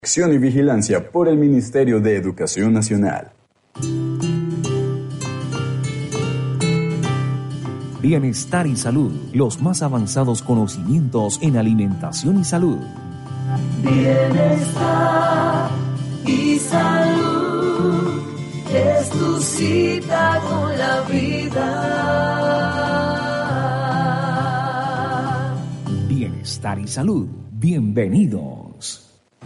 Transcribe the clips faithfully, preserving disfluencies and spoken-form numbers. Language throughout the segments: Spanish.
Acción y vigilancia por el Ministerio de Educación Nacional. Bienestar y salud, los más avanzados conocimientos en alimentación y salud. Bienestar y salud es tu cita con la vida. Bienestar y salud, bienvenidos.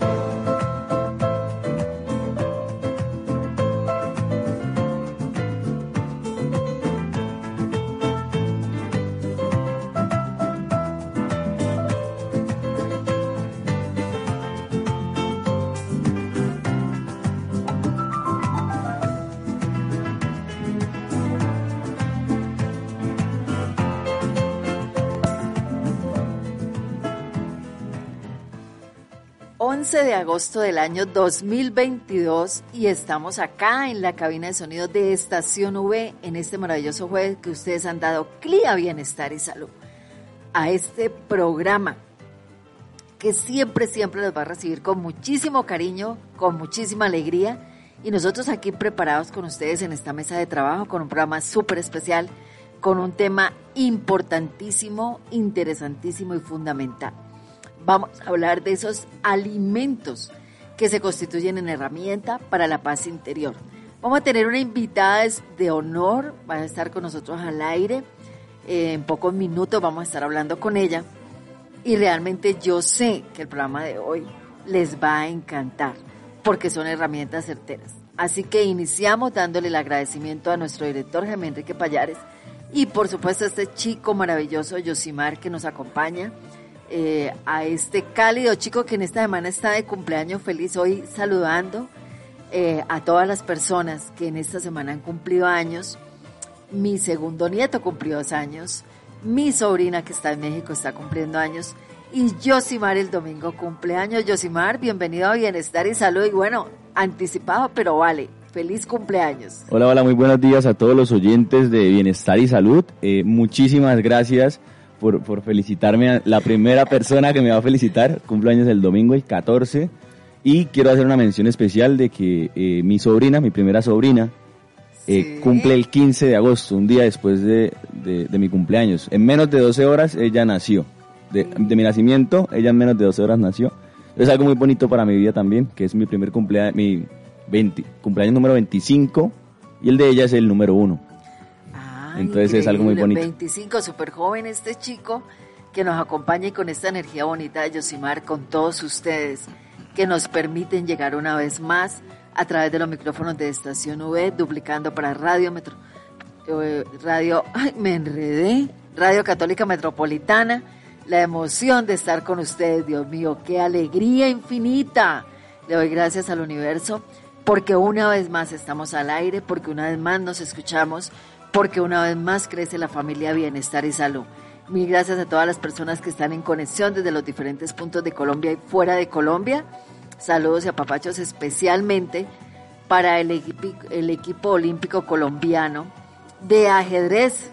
once de agosto del año dos mil veintidós y estamos acá en la cabina de sonido de Estación V en este maravilloso jueves que ustedes han dado clic a Bienestar y Salud, a este programa que siempre, siempre los va a recibir con muchísimo cariño, con muchísima alegría, y nosotros aquí preparados con ustedes en esta mesa de trabajo con un programa súper especial, con un tema importantísimo, interesantísimo y fundamental. Vamos a hablar de esos alimentos que se constituyen en herramienta para la paz interior. Vamos a tener una invitada de honor, va a estar con nosotros al aire. Eh, en pocos minutos vamos a estar hablando con ella. Y realmente yo sé que el programa de hoy les va a encantar, porque son herramientas certeras. Así que iniciamos dándole el agradecimiento a nuestro director, Jaime Enrique Payares, y por supuesto a este chico maravilloso, Yosimar, que nos acompaña. Eh, a este cálido chico que en esta semana está de cumpleaños, feliz hoy saludando eh, a todas las personas que en esta semana han cumplido años. Mi segundo nieto cumplió dos años, mi sobrina que está en México está cumpliendo años, y Yosimar el domingo cumpleaños. Yosimar, bienvenido a Bienestar y Salud, y bueno, anticipado, pero vale, feliz cumpleaños. Hola, hola, muy buenos días a todos los oyentes de Bienestar y Salud. Eh, muchísimas gracias Por, por felicitarme a la primera persona que me va a felicitar. Cumpleaños el domingo, el catorce. Y quiero hacer una mención especial de que eh, mi sobrina, mi primera sobrina, eh, sí. cumple el quince de agosto, un día después de, de, de mi cumpleaños. En menos de doce horas ella nació. De, de mi nacimiento, ella en menos de doce horas nació. Es algo muy bonito para mi vida también, que es mi primer cumpleaños, mi veinte, cumpleaños número veinticinco, y el de ella es el número uno. Entonces increíble, es algo muy bonito. veinticinco, súper joven este chico que nos acompaña y con esta energía bonita de Yosimar, con todos ustedes que nos permiten llegar una vez más a través de los micrófonos de Estación V, duplicando para Radio Metro, eh, Radio, ay, me enredé, Radio Católica Metropolitana. La emoción de estar con ustedes, Dios mío, qué alegría infinita. Le doy gracias al universo porque una vez más estamos al aire, porque una vez más nos escuchamos, porque una vez más crece la familia Bienestar y Salud. Mil gracias a todas las personas que están en conexión desde los diferentes puntos de Colombia y fuera de Colombia. Saludos y apapachos especialmente para el equipo, el equipo olímpico colombiano de ajedrez.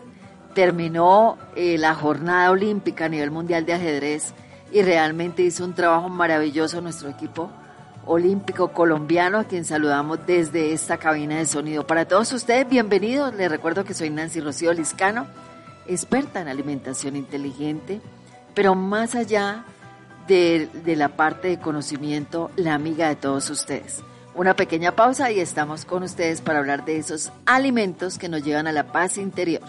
Terminó eh, la jornada olímpica a nivel mundial de ajedrez y realmente hizo un trabajo maravilloso nuestro equipo olímpico colombiano, a quien saludamos desde esta cabina de sonido. Para todos ustedes, bienvenidos. Les recuerdo que soy Nancy Rocío Liscano, experta en alimentación inteligente, pero más allá de, de la parte de conocimiento, la amiga de todos ustedes. Una pequeña pausa y estamos con ustedes para hablar de esos alimentos que nos llevan a la paz interior.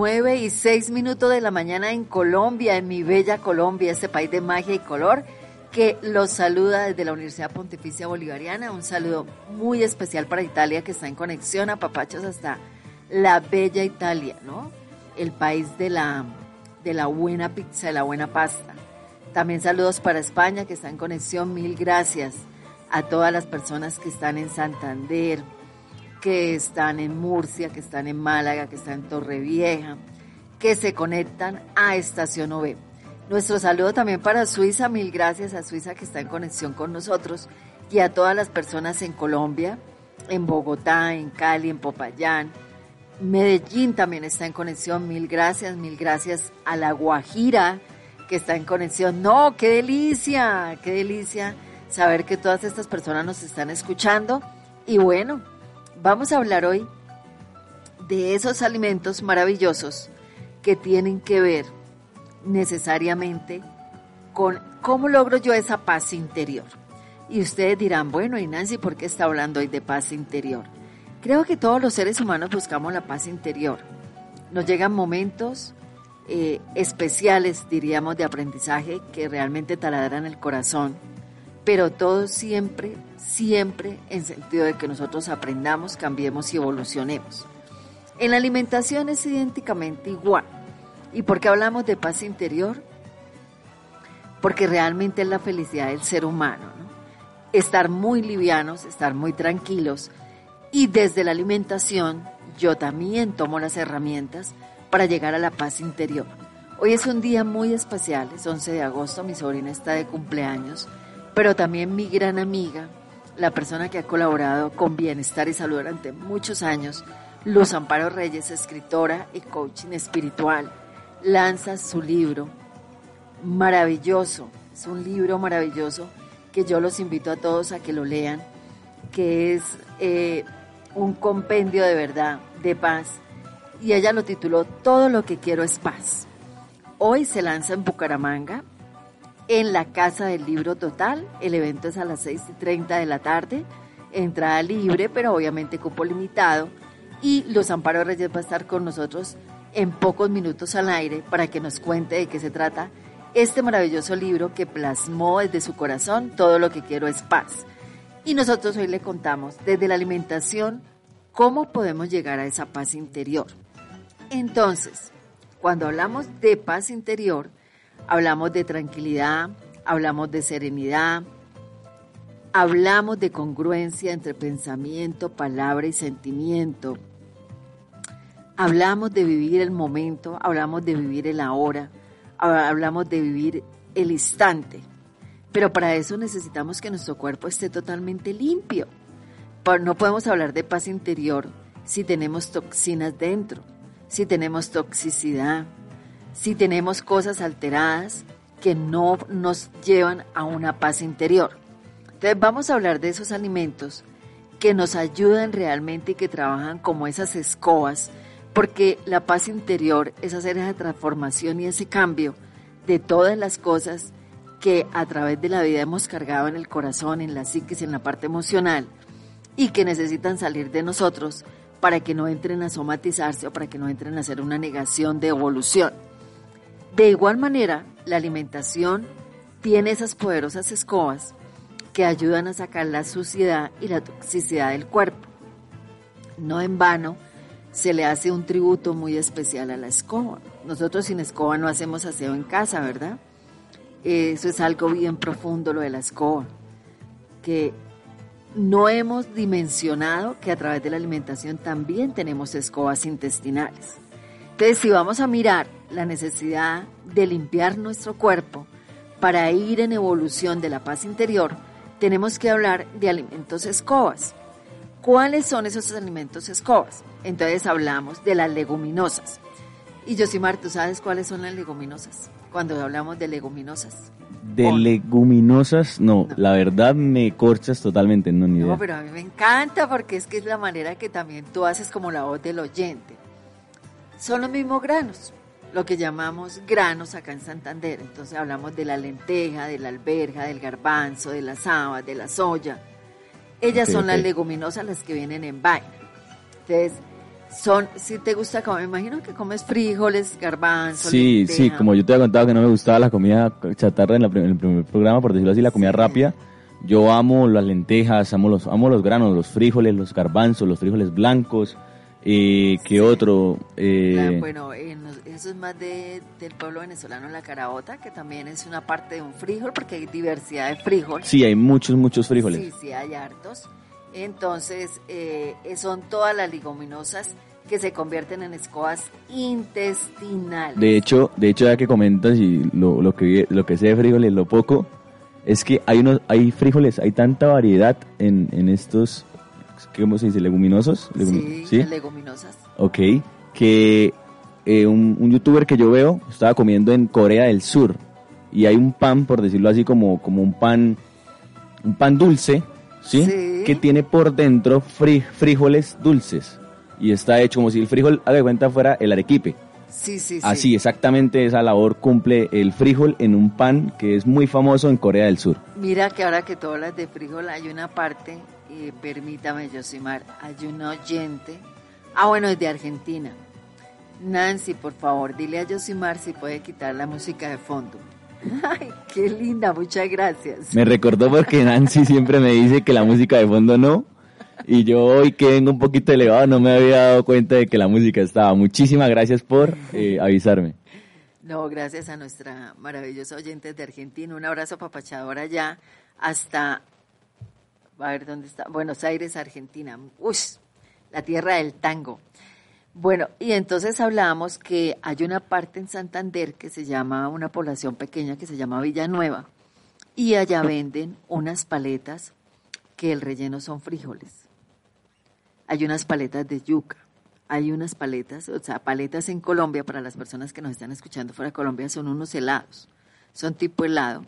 nueve y seis minutos de la mañana en Colombia, en mi bella Colombia, este país de magia y color, que los saluda desde la Universidad Pontificia Bolivariana. Un saludo muy especial para Italia, que está en conexión a papachos hasta la bella Italia, ¿no? El país de la, de la buena pizza, de la buena pasta. También saludos para España, que está en conexión. Mil gracias a todas las personas que están en Santander, que están en Murcia, que están en Málaga, que están en Torrevieja, que se conectan a Estación O V. Nuestro saludo también para Suiza, mil gracias a Suiza que está en conexión con nosotros, y a todas las personas en Colombia, en Bogotá, en Cali, en Popayán. Medellín también está en conexión, mil gracias, mil gracias a La Guajira que está en conexión. ¡No, qué delicia! ¡Qué delicia saber que todas estas personas nos están escuchando! Y bueno, vamos a hablar hoy de esos alimentos maravillosos que tienen que ver necesariamente con cómo logro yo esa paz interior. Y ustedes dirán, bueno, y Nancy, ¿por qué está hablando hoy de paz interior? Creo que todos los seres humanos buscamos la paz interior. Nos llegan momentos eh, especiales, diríamos, de aprendizaje que realmente taladran el corazón, pero todo siempre, siempre en sentido de que nosotros aprendamos, cambiemos y evolucionemos. En la alimentación es idénticamente igual. ¿Y por qué hablamos de paz interior? Porque realmente es la felicidad del ser humano, ¿no? Estar muy livianos, estar muy tranquilos. Y desde la alimentación yo también tomo las herramientas para llegar a la paz interior. Hoy es un día muy especial, es once de agosto, mi sobrina está de cumpleaños, pero también mi gran amiga, la persona que ha colaborado con Bienestar y Salud durante muchos años, Luz Amparo Reyes, escritora y coaching espiritual, lanza su libro maravilloso, es un libro maravilloso que yo los invito a todos a que lo lean, que es eh, un compendio de verdad, de paz, y ella lo tituló Todo lo que quiero es paz. Hoy se lanza en Bucaramanga, en la Casa del Libro Total. El evento es a las seis y treinta de la tarde, entrada libre, pero obviamente cupo limitado, y Luz Amparo Reyes va a estar con nosotros en pocos minutos al aire para que nos cuente de qué se trata este maravilloso libro que plasmó desde su corazón Todo lo que quiero es paz. Y nosotros hoy le contamos desde la alimentación cómo podemos llegar a esa paz interior. Entonces, cuando hablamos de paz interior, hablamos de tranquilidad, hablamos de serenidad, hablamos de congruencia entre pensamiento, palabra y sentimiento. Hablamos de vivir el momento, hablamos de vivir el ahora, hablamos de vivir el instante. Pero para eso necesitamos que nuestro cuerpo esté totalmente limpio. No podemos hablar de paz interior si tenemos toxinas dentro, si tenemos toxicidad, si tenemos cosas alteradas que no nos llevan a una paz interior. Entonces vamos a hablar de esos alimentos que nos ayudan realmente y que trabajan como esas escobas, porque la paz interior es hacer esa transformación y ese cambio de todas las cosas que a través de la vida hemos cargado en el corazón, en la psiquis, en la parte emocional, y que necesitan salir de nosotros para que no entren a somatizarse o para que no entren a hacer una negación de evolución. De igual manera, la alimentación tiene esas poderosas escobas que ayudan a sacar la suciedad y la toxicidad del cuerpo. No en vano se le hace un tributo muy especial a la escoba. Nosotros sin escoba no hacemos aseo en casa, ¿verdad? Eso es algo bien profundo, lo de la escoba, que no hemos dimensionado que a través de la alimentación también tenemos escobas intestinales. Entonces, si vamos a mirar la necesidad de limpiar nuestro cuerpo para ir en evolución de la paz interior, tenemos que hablar de alimentos escobas. ¿Cuáles son esos alimentos escobas? Entonces hablamos de las leguminosas. Y Yosimar, ¿tú sabes cuáles son las leguminosas? Cuando hablamos de leguminosas. De ¿O? leguminosas, no, no, la verdad me corchas totalmente, no, ni idea. No, pero a mí me encanta porque es que es la manera que también tú haces como la voz del oyente. Son los mismos granos, lo que llamamos granos acá en Santander. Entonces hablamos de la lenteja, de la alberja, del garbanzo, de las habas, de la soya. Ellas okay, son okay. las leguminosas, las que vienen en vaina. Entonces, Son, si te gusta comer, me imagino que comes frijoles, garbanzos, Sí, lenteja. sí, como yo te había contado que no me gustaba la comida chatarra en, la, en el primer programa, por decirlo así, la comida Sí. rápida, yo amo las lentejas, amo los, amo los granos, los frijoles, los garbanzos, los frijoles blancos, eh, ¿qué Sí. otro? Eh, La- bueno, en los- eso es más de, del pueblo venezolano, la caraota, que también es una parte de un frijol, porque hay diversidad de frijol. sí, hay muchos, muchos frijoles. Sí, sí, hay hartos. Entonces, eh, son todas las leguminosas que se convierten en escobas intestinales. De hecho, de hecho, ya que comentas y lo, lo que lo que sé de frijoles, lo poco, es que hay unos, hay frijoles, hay tanta variedad en, en estos, ¿cómo se dice? Leguminosos. Legumi- Sí, las leguminosas. Ok, que eh, un, un youtuber que yo veo estaba comiendo en Corea del Sur y hay un pan, por decirlo así, como, como un pan, un pan dulce, ¿sí? Sí. Que tiene por dentro fri- frijoles dulces y está hecho como si el frijol, haga de cuenta, fuera el arequipe. Sí, sí, sí. Así, exactamente esa labor cumple el frijol en un pan que es muy famoso en Corea del Sur. Mira que ahora que tú hablas de frijol, hay una parte, eh, permítame, Yosimar, hay un oyente, ah, bueno, es de Argentina. Nancy, por favor, dile a Yosimar si puede quitar la música de fondo. Ay, qué linda, muchas gracias. Me recordó porque Nancy siempre me dice que la música de fondo no. Y yo hoy que vengo un poquito elevado no me había dado cuenta de que la música estaba. Muchísimas gracias por eh, avisarme. No, gracias a nuestra maravillosa oyente de Argentina. Un abrazo papachador allá hasta, a ver dónde está, Buenos Aires, Argentina. Uy, la tierra del tango. Bueno, y entonces hablábamos que hay una parte en Santander que se llama, una población pequeña que se llama Villanueva, y allá venden unas paletas que el relleno son frijoles. Hay unas paletas de yuca, hay unas paletas, o sea, paletas en Colombia, para las personas que nos están escuchando fuera de Colombia, son unos helados, son tipo helado,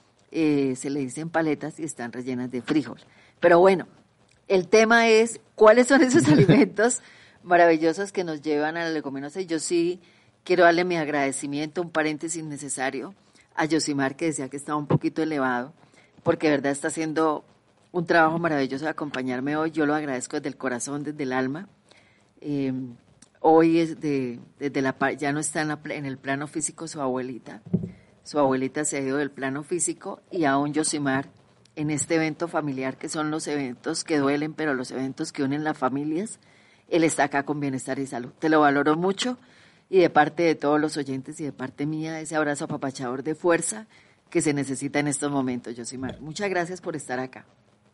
eh, se le dicen paletas y están rellenas de frijol. Pero bueno, el tema es, ¿cuáles son esos alimentos maravillosos que nos llevan a la leguminosa? Y yo sí quiero darle mi agradecimiento, un paréntesis necesario, a Yosimar, que decía que estaba un poquito elevado, porque de verdad está haciendo un trabajo maravilloso de acompañarme hoy. Yo lo agradezco desde el corazón, desde el alma. Eh, hoy es de, desde la, ya no está en, la, en el plano físico su abuelita. Su abuelita se ha ido del plano físico y aún Yosimar, en este evento familiar, que son los eventos que duelen, pero los eventos que unen las familias, él está acá con bienestar y salud. Te lo valoro mucho y de parte de todos los oyentes y de parte mía, ese abrazo apapachador de fuerza que se necesita en estos momentos, Yosimar. Muchas gracias por estar acá.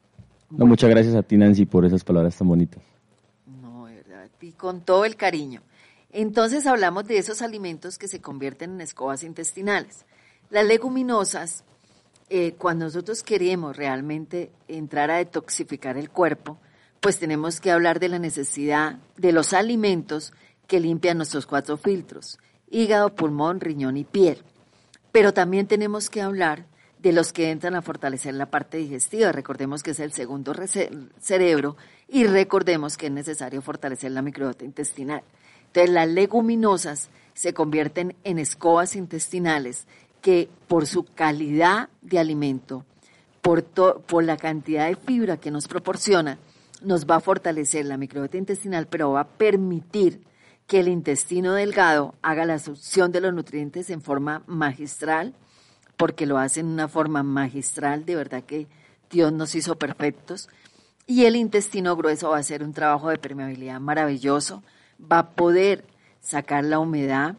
No, muchas gracias a ti, Nancy, por esas palabras tan bonitas. No, de verdad, y con todo el cariño. Entonces hablamos de esos alimentos que se convierten en escobas intestinales. Las leguminosas, eh, cuando nosotros queremos realmente entrar a detoxificar el cuerpo, pues tenemos que hablar de la necesidad de los alimentos que limpian nuestros cuatro filtros: hígado, pulmón, riñón y piel. Pero también tenemos que hablar de los que entran a fortalecer la parte digestiva. Recordemos que es el segundo cerebro y recordemos que es necesario fortalecer la microbiota intestinal. Entonces, las leguminosas se convierten en escobas intestinales que, por su calidad de alimento, por, to, por la cantidad de fibra que nos proporciona, nos va a fortalecer la microbiota intestinal, pero va a permitir que el intestino delgado haga la absorción de los nutrientes en forma magistral, porque lo hace en una forma magistral, de verdad que Dios nos hizo perfectos, y el intestino grueso va a hacer un trabajo de permeabilidad maravilloso, va a poder sacar la humedad,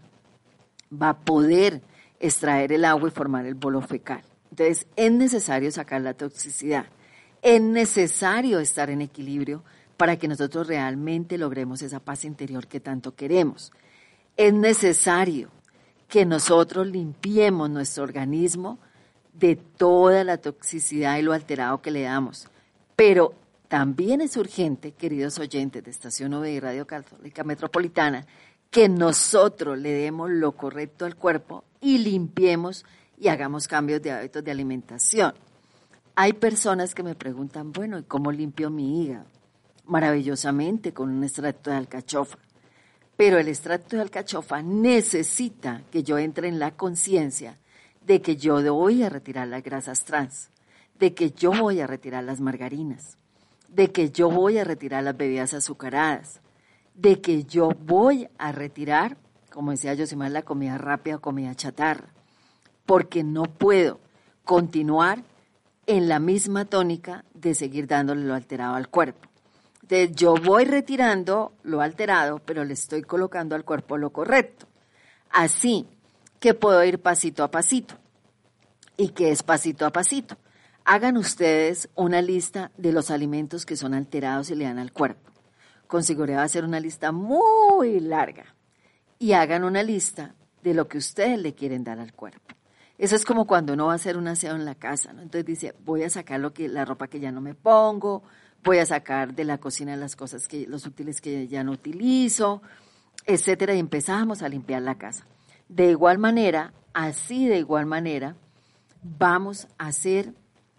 va a poder extraer el agua y formar el bolo fecal. Entonces, es necesario sacar la toxicidad, es necesario estar en equilibrio para que nosotros realmente logremos esa paz interior que tanto queremos. Es necesario que nosotros limpiemos nuestro organismo de toda la toxicidad y lo alterado que le damos. Pero también es urgente, queridos oyentes de Estación V y Radio Católica Metropolitana, que nosotros le demos lo correcto al cuerpo y limpiemos y hagamos cambios de hábitos de alimentación. Hay personas que me preguntan, bueno, ¿y cómo limpio mi hígado? Maravillosamente, con un extracto de alcachofa. Pero el extracto de alcachofa necesita que yo entre en la conciencia de que yo voy a retirar las grasas trans, de que yo voy a retirar las margarinas, de que yo voy a retirar las bebidas azucaradas. de que yo voy a retirar, como decía Yosimar, la comida rápida o comida chatarra, porque no puedo continuar en la misma tónica de seguir dándole lo alterado al cuerpo. Entonces, yo voy retirando lo alterado, pero le estoy colocando al cuerpo lo correcto. Así que puedo ir pasito a pasito. ¿Y qué es pasito a pasito? Hagan ustedes una lista de los alimentos que son alterados y le dan al cuerpo. Con seguridad va a ser una lista muy larga. Y hagan una lista de lo que ustedes le quieren dar al cuerpo. Eso es como cuando uno va a hacer un aseo en la casa, ¿no? Entonces dice, voy a sacar lo que, la ropa que ya no me pongo, voy a sacar de la cocina las cosas, que los útiles que ya no utilizo, etcétera, y empezamos a limpiar la casa. De igual manera, así de igual manera, vamos a hacer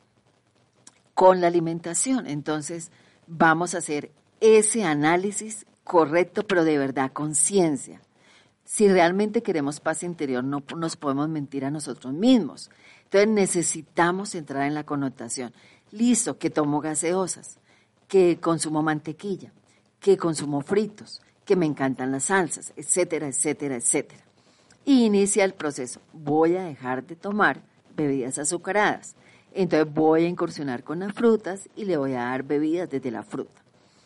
con la alimentación. Entonces, vamos a hacer ese análisis correcto, pero de verdad, conciencia. Si realmente queremos paz interior, no nos podemos mentir a nosotros mismos. Entonces necesitamos entrar en la connotación. Listo, que tomo gaseosas, que consumo mantequilla, que consumo fritos, que me encantan las salsas, etcétera, etcétera, etcétera. Y inicia el proceso. Voy a dejar de tomar bebidas azucaradas. Entonces voy a incursionar con las frutas y le voy a dar bebidas desde la fruta.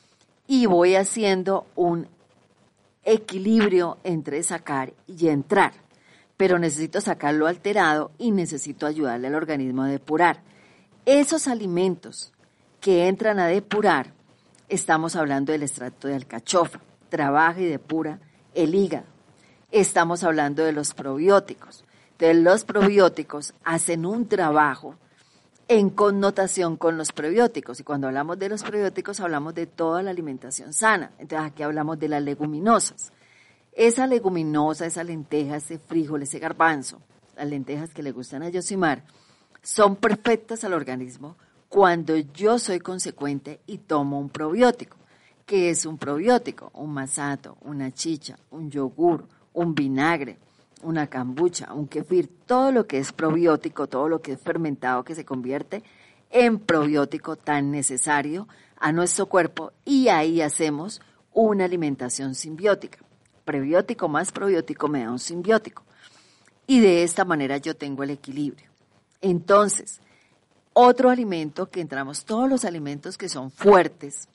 Y voy haciendo un equilibrio entre sacar y entrar, pero necesito sacar lo alterado y necesito ayudarle al organismo a depurar. Esos alimentos que entran a depurar, estamos hablando del extracto de alcachofa, trabaja y depura el hígado. Estamos hablando de los probióticos. Entonces los probióticos hacen un trabajo en connotación con los prebióticos. Y cuando hablamos de los prebióticos, hablamos de toda la alimentación sana. Entonces aquí hablamos de las leguminosas. Esa leguminosa, esa lenteja, ese frijol, ese garbanzo, las lentejas que le gustan a Yosimar, son perfectas al organismo cuando yo soy consecuente y tomo un probiótico. ¿Qué es un probiótico? Un masato, una chicha, un yogur, un vinagre, una kombucha, un kefir, todo lo que es probiótico, todo lo que es fermentado que se convierte en probiótico tan necesario a nuestro cuerpo, y ahí hacemos una alimentación simbiótica. Prebiótico más probiótico me da un simbiótico. Y de esta manera yo tengo el equilibrio. Entonces, otro alimento que entramos, todos los alimentos que son fuertes,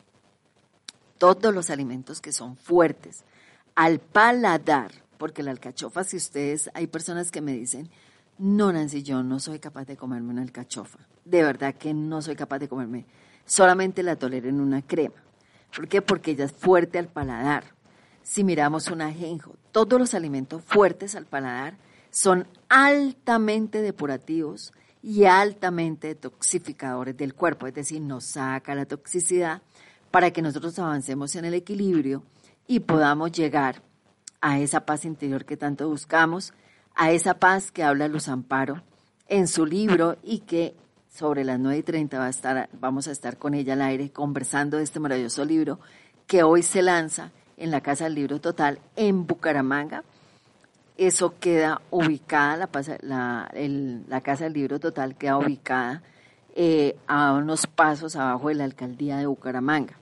todos los alimentos que son fuertes al paladar, porque la alcachofa, si ustedes, hay personas que me dicen, no, Nancy, yo no soy capaz de comerme una alcachofa. De verdad que no soy capaz de comerme. Solamente la tolero en una crema. ¿Por qué? Porque ella es fuerte al paladar. Si miramos un ajenjo, todos los alimentos fuertes al paladar son altamente depurativos y altamente detoxificadores del cuerpo. Es decir, nos saca la toxicidad para que nosotros avancemos en el equilibrio y podamos llegar a esa paz interior que tanto buscamos, a esa paz que habla Luz Amparo en su libro, y que sobre las nueve y treinta va a estar, vamos a estar con ella al aire conversando de este maravilloso libro que hoy se lanza en la Casa del Libro Total en Bucaramanga. Eso queda ubicada, la, la, el, la Casa del Libro Total queda ubicada eh, a unos pasos abajo de la Alcaldía de Bucaramanga.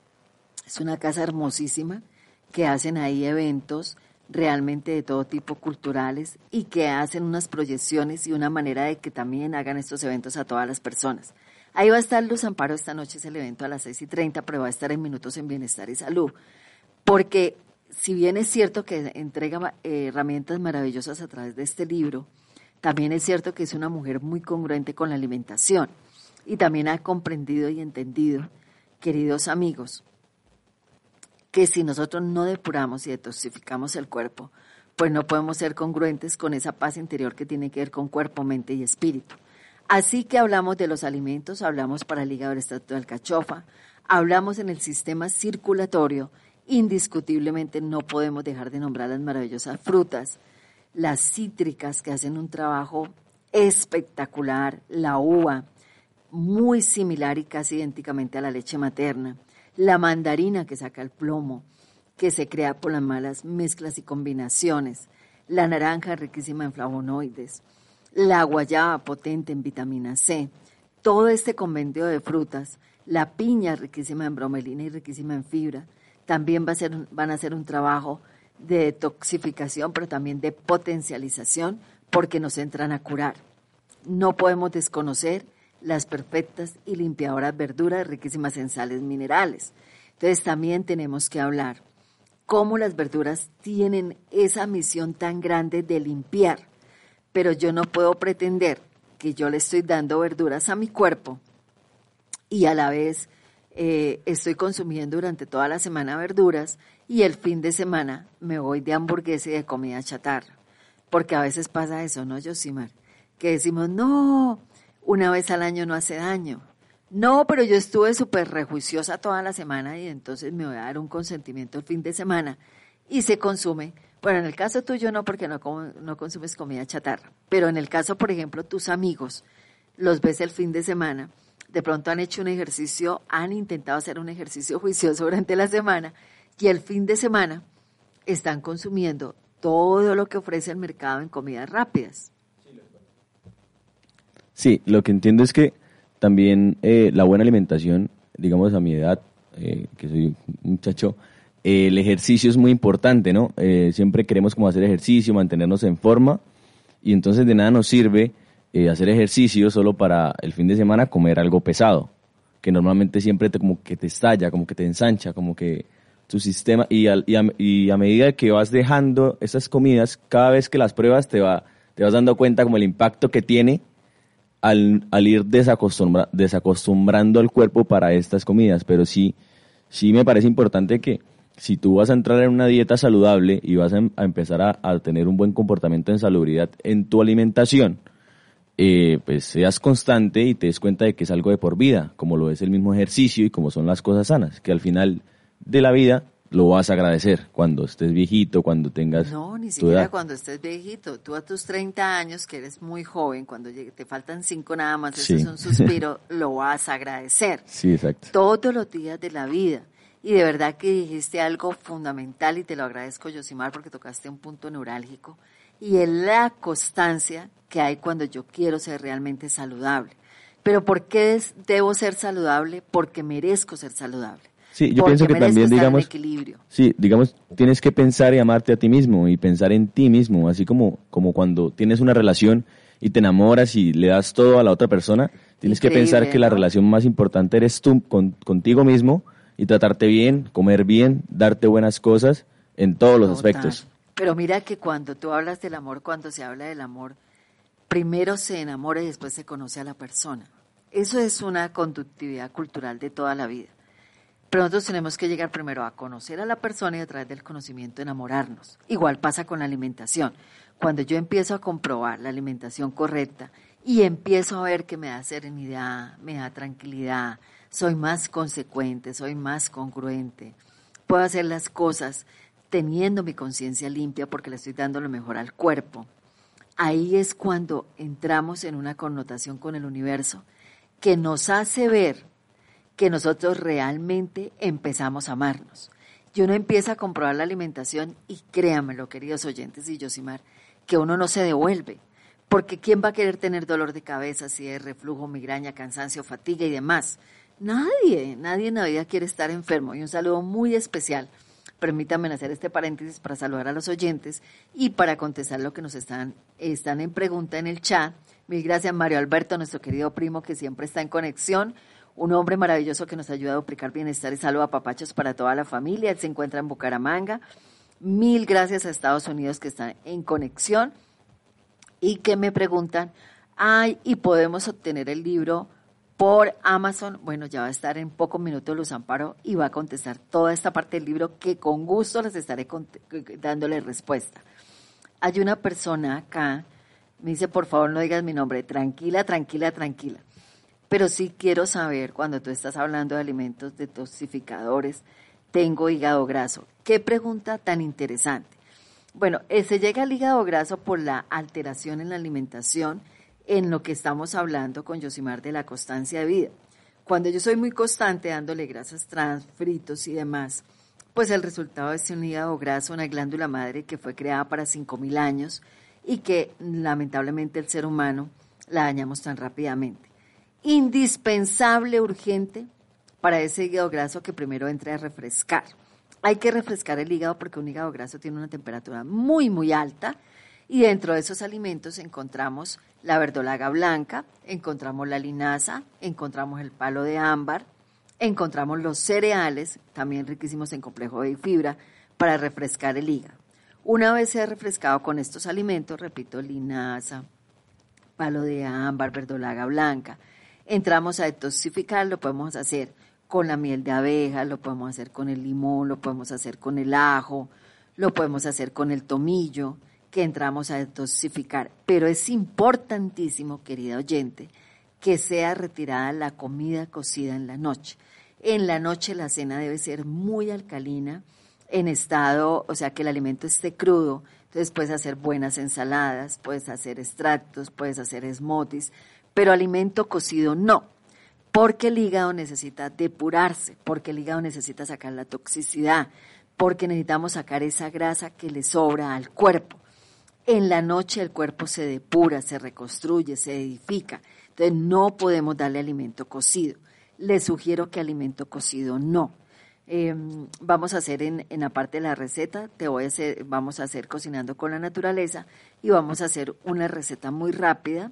Es una casa hermosísima, que hacen ahí eventos realmente de todo tipo culturales y que hacen unas proyecciones y una manera de que también hagan estos eventos a todas las personas. Ahí va a estar Luz Amparo, esta noche es el evento a las seis y treinta, pero va a estar en Minutos en Bienestar y Salud, porque si bien es cierto que entrega eh, herramientas maravillosas a través de este libro, también es cierto que es una mujer muy congruente con la alimentación y también ha comprendido y entendido, queridos amigos, que si nosotros no depuramos y detoxificamos el cuerpo, pues no podemos ser congruentes con esa paz interior que tiene que ver con cuerpo, mente y espíritu. Así que hablamos de los alimentos, hablamos para el hígado del extracto de alcachofa, hablamos en el sistema circulatorio, indiscutiblemente no podemos dejar de nombrar las maravillosas frutas, las cítricas que hacen un trabajo espectacular, la uva, muy similar y casi idénticamente a la leche materna, la mandarina que saca el plomo, que se crea por las malas mezclas y combinaciones, la naranja riquísima en flavonoides, la guayaba potente en vitamina C, todo este compendio de frutas, la piña riquísima en bromelina y riquísima en fibra, también va a ser un, van a hacer un trabajo de detoxificación, pero también de potencialización, porque nos entran a curar. No podemos desconocer las perfectas y limpiadoras verduras riquísimas en sales minerales. Entonces también tenemos que hablar cómo las verduras tienen esa misión tan grande de limpiar, pero yo no puedo pretender que yo le estoy dando verduras a mi cuerpo y a la vez eh, estoy consumiendo durante toda la semana verduras y el fin de semana me voy de hamburguesa y de comida chatarra. Porque a veces pasa eso, ¿no, Yosimar? Que decimos, no, una vez al año no hace daño. No, pero yo estuve súper rejuiciosa toda la semana y entonces me voy a dar un consentimiento el fin de semana y se consume. Bueno, en el caso tuyo no, porque no, no consumes comida chatarra. Pero en el caso, por ejemplo, tus amigos, los ves el fin de semana, de pronto han hecho un ejercicio, han intentado hacer un ejercicio juicioso durante la semana y el fin de semana están consumiendo todo lo que ofrece el mercado en comidas rápidas. Sí, lo que entiendo es que también eh, la buena alimentación, digamos a mi edad, eh, que soy un muchacho, eh, el ejercicio es muy importante, ¿no? Eh, siempre queremos como hacer ejercicio, mantenernos en forma y entonces de nada nos sirve eh, hacer ejercicio solo para el fin de semana comer algo pesado, que normalmente siempre te, como que te estalla, como que te ensancha, como que tu sistema, y, al, y, a, y a medida que vas dejando esas comidas, cada vez que las pruebas te, va, te vas dando cuenta como el impacto que tiene al, al ir desacostumbra, desacostumbrando al cuerpo para estas comidas, pero sí, sí me parece importante que si tú vas a entrar en una dieta saludable y vas a, a empezar a, a tener un buen comportamiento en salubridad en tu alimentación, eh, pues seas constante y te des cuenta de que es algo de por vida, como lo es el mismo ejercicio y como son las cosas sanas, que al final de la vida lo vas a agradecer cuando estés viejito, cuando tengas No, ni tu siquiera edad. cuando estés viejito. Tú a tus treinta años, que eres muy joven, cuando llegue, te faltan cinco nada más, Sí. eso es un suspiro, lo vas a agradecer. Sí, exacto. Todos los días de la vida. Y de verdad que dijiste algo fundamental y te lo agradezco, Yosimar, porque tocaste un punto neurálgico. Y es la constancia que hay cuando yo quiero ser realmente saludable. Pero ¿por qué es- debo ser saludable? Porque merezco ser saludable. Sí, yo Porque pienso que merezco también, estar en digamos, equilibrio. sí, digamos, tienes que pensar y amarte a ti mismo y pensar en ti mismo, así como, como cuando tienes una relación y te enamoras y le das todo a la otra persona, tienes que Increíble, pensar que la ¿no? relación más importante eres tú con, contigo mismo y tratarte bien, comer bien, darte buenas cosas en todos los Total. aspectos. Pero mira que cuando tú hablas del amor, cuando se habla del amor, primero se enamora y después se conoce a la persona. Eso es una conductividad cultural de toda la vida. Pero nosotros tenemos que llegar primero a conocer a la persona y a través del conocimiento enamorarnos. Igual pasa con la alimentación. Cuando yo empiezo a comprobar la alimentación correcta y empiezo a ver que me da serenidad, me da tranquilidad, soy más consecuente, soy más congruente, puedo hacer las cosas teniendo mi conciencia limpia porque le estoy dando lo mejor al cuerpo. Ahí es cuando entramos en una connotación con el universo que nos hace ver que nosotros realmente empezamos a amarnos. Y uno empieza a comprobar la alimentación y créanmelo, queridos oyentes y Yosimar, que uno no se devuelve. Porque ¿quién va a querer tener dolor de cabeza si es reflujo, migraña, cansancio, fatiga y demás? Nadie, nadie en la vida quiere estar enfermo. Y un saludo muy especial. Permítanme hacer este paréntesis para saludar a los oyentes y para contestar lo que nos están, están en pregunta en el chat. Mil gracias, Mario Alberto, nuestro querido primo que siempre está en conexión. Un hombre maravilloso que nos ayuda a duplicar bienestar y salud a papachos para toda la familia. Él se encuentra en Bucaramanga. Mil gracias a Estados Unidos que están en conexión y que me preguntan, ay, ¿y podemos obtener el libro por Amazon? Bueno, ya va a estar en pocos minutos Luz Amparo y va a contestar toda esta parte del libro que con gusto les estaré dándole respuesta. Hay una persona acá, me dice, por favor no digas mi nombre, tranquila, tranquila, tranquila. Pero sí quiero saber, cuando tú estás hablando de alimentos detoxificadores, tengo hígado graso. ¿Qué pregunta tan interesante? Bueno, eh, se llega al hígado graso por la alteración en la alimentación, en lo que estamos hablando con Yosimar de la constancia de vida. Cuando yo soy muy constante dándole grasas trans, fritos y demás, pues el resultado es un hígado graso, una glándula madre que fue creada para cinco mil años y que lamentablemente el ser humano la dañamos tan rápidamente. Indispensable, urgente, para ese hígado graso que primero entre a refrescar. hay que refrescar el hígado porque un hígado graso tiene una temperatura muy, muy alta y dentro de esos alimentos encontramos la verdolaga blanca, encontramos la linaza, encontramos el palo de ámbar, encontramos los cereales, también riquísimos en complejo B y fibra, para refrescar el hígado. Una vez se ha refrescado con estos alimentos, repito, linaza, palo de ámbar, verdolaga blanca, entramos a detoxificar, lo podemos hacer con la miel de abeja, lo podemos hacer con el limón, lo podemos hacer con el ajo, lo podemos hacer con el tomillo, que entramos a detoxificar. Pero es importantísimo, querida oyente, que sea retirada la comida cocida en la noche. En la noche la cena debe ser muy alcalina, en estado, o sea, que el alimento esté crudo. Entonces puedes hacer buenas ensaladas, puedes hacer extractos, puedes hacer smoothies, pero alimento cocido no, porque el hígado necesita depurarse, porque el hígado necesita sacar la toxicidad, porque necesitamos sacar esa grasa que le sobra al cuerpo. En la noche el cuerpo se depura, se reconstruye, se edifica, entonces no podemos darle alimento cocido. Les sugiero que alimento cocido no. Eh, vamos a hacer en, en la parte de la receta, te voy a hacer, vamos a hacer cocinando con la naturaleza y vamos a hacer una receta muy rápida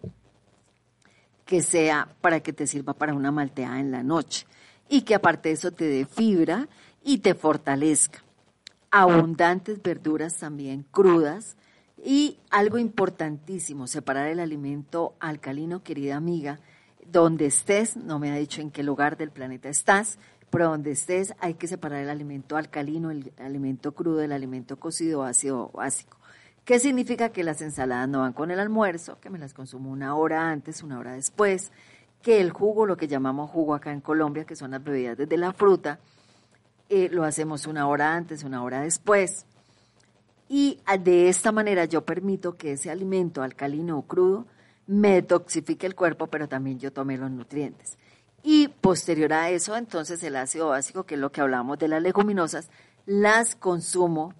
que sea para que te sirva para una malteada en la noche y que aparte de eso te dé fibra y te fortalezca. Abundantes verduras también crudas y algo importantísimo, separar el alimento alcalino, querida amiga, donde estés, no me ha dicho en qué lugar del planeta estás, pero donde estés hay que separar el alimento alcalino, el alimento crudo, el alimento cocido, ácido o básico. ¿Qué significa? Que las ensaladas no van con el almuerzo, que me las consumo una hora antes, una hora después, que el jugo, lo que llamamos jugo acá en Colombia, que son las bebidas desde la fruta, eh, lo hacemos una hora antes, una hora después. Y de esta manera yo permito que ese alimento alcalino o crudo me detoxifique el cuerpo, pero también yo tome los nutrientes. Y posterior a eso, entonces el ácido básico, que es lo que hablamos de las leguminosas, las consumo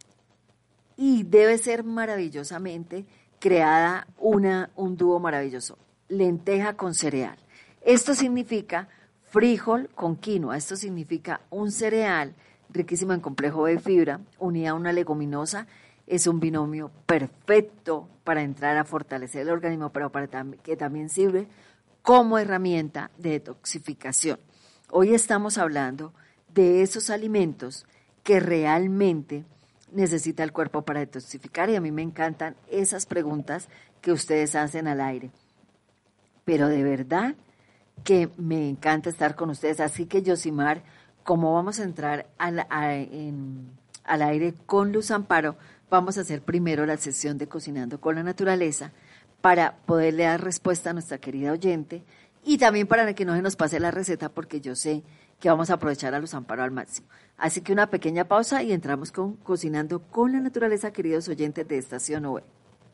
y debe ser maravillosamente creada una, un dúo maravilloso, lenteja con cereal. Esto significa frijol con quinoa, esto significa un cereal riquísimo en complejo B y fibra, unida a una leguminosa, es un binomio perfecto para entrar a fortalecer el organismo, pero para tam- que también sirve como herramienta de detoxificación. Hoy estamos hablando de esos alimentos que realmente necesita el cuerpo para detoxificar y a mí me encantan esas preguntas que ustedes hacen al aire. Pero de verdad que me encanta estar con ustedes, así que Yosimar, como vamos a entrar al, a, en, al aire con Luz Amparo, vamos a hacer primero la sesión de Cocinando con la Naturaleza para poderle dar respuesta a nuestra querida oyente y también para que no se nos pase la receta porque yo sé que vamos a aprovechar a Luz Amparo al máximo. Así que una pequeña pausa y entramos con Cocinando con la Naturaleza, queridos oyentes de Estación U V.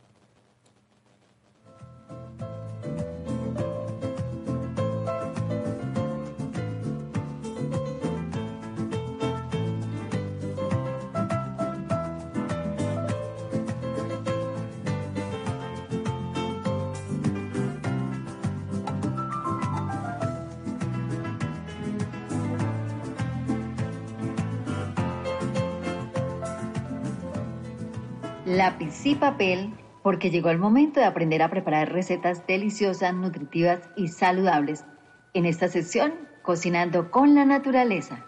Lápiz y papel, porque llegó el momento de aprender a preparar recetas deliciosas, nutritivas y saludables. En esta sesión, Cocinando con la Naturaleza.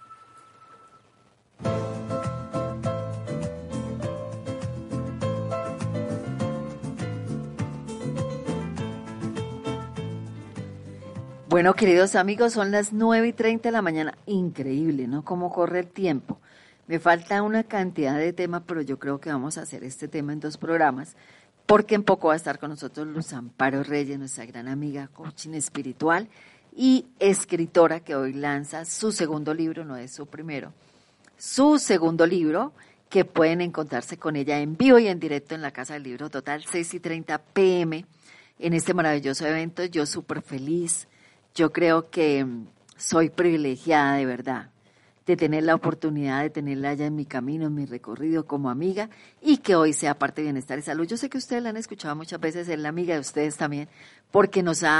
Bueno, queridos amigos, son las nueve y treinta de la mañana. Increíble, ¿no? Cómo corre el tiempo. Me falta una cantidad de temas, pero yo creo que vamos a hacer este tema en dos programas, porque en poco va a estar con nosotros Luz Amparo Reyes, nuestra gran amiga coaching espiritual y escritora que hoy lanza su segundo libro, no es su primero, su segundo libro, que pueden encontrarse con ella en vivo y en directo en la Casa del Libro Total, seis y treinta pm, en este maravilloso evento. Yo súper feliz, yo creo que soy privilegiada de verdad de tener la oportunidad de tenerla ya en mi camino, en mi recorrido como amiga y que hoy sea parte de Bienestar y Salud. Yo sé que ustedes la han escuchado muchas veces, es la amiga de ustedes también, porque nos ha